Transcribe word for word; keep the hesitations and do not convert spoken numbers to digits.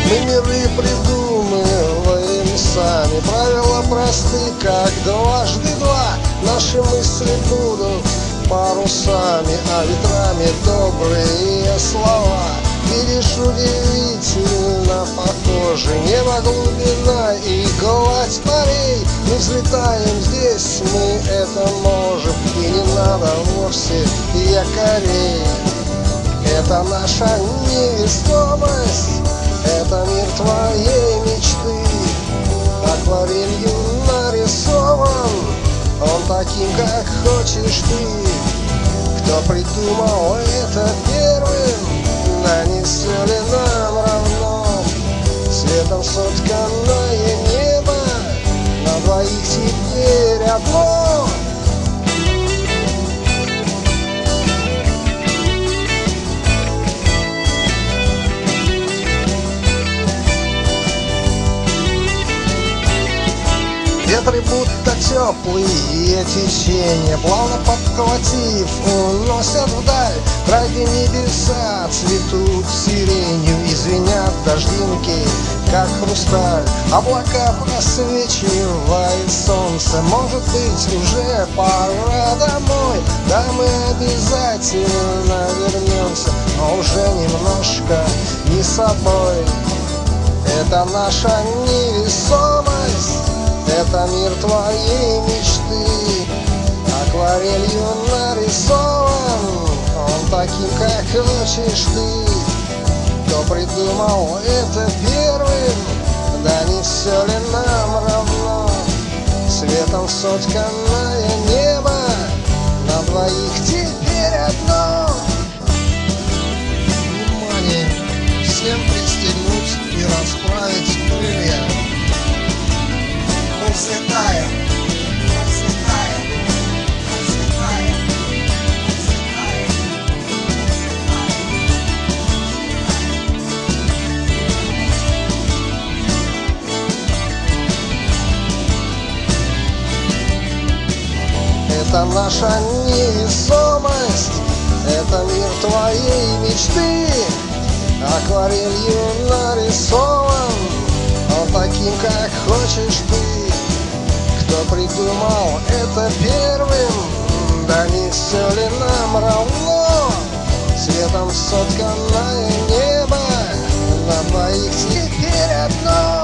Мы миры придумываем сами, правила просты, как дважды два. Наши мысли будут парусами, а ветрами добрые слова. Видишь, удивительно похоже небо, глубина и гладь морей. Мы взлетаем здесь, мы это можем, и не надо вовсе якорей. Это наша невесомость, это мир твоей мечты. Акварелью нарисован он таким, как хочешь ты. Кто придумал это первым? Да не все ли нам равно? Светом сотканное небо на двоих теперь одно. Ветры будто теплые течения, плавно подхватив, уносят вдаль. Траги небеса цветут сиренью, и звенят дождинки, как хрусталь. Облака просвечивает солнце, может быть, уже пора домой. Да, мы обязательно вернемся, но уже немножко не собой. Это наша невесомость, это мир твоей мечты. Акварелью нарисован он таким, как хочешь ты. Кто придумал это первым? Да не все ли нам равно? Светом сотканное небо на двоих теперь одно. Внимание! Всем пристегнуть и расправить крылья. Мы взлетаем, мы взлетаем, мы взлетаем, мы взлетаем, мы взлетаем. Это наша невесомость, это мир твоей мечты. Акварелью нарисован он таким, как хочешь ты. Кто придумал это первым? Да не все ли нам равно? Светом сотканное небо на двоих теперь одно.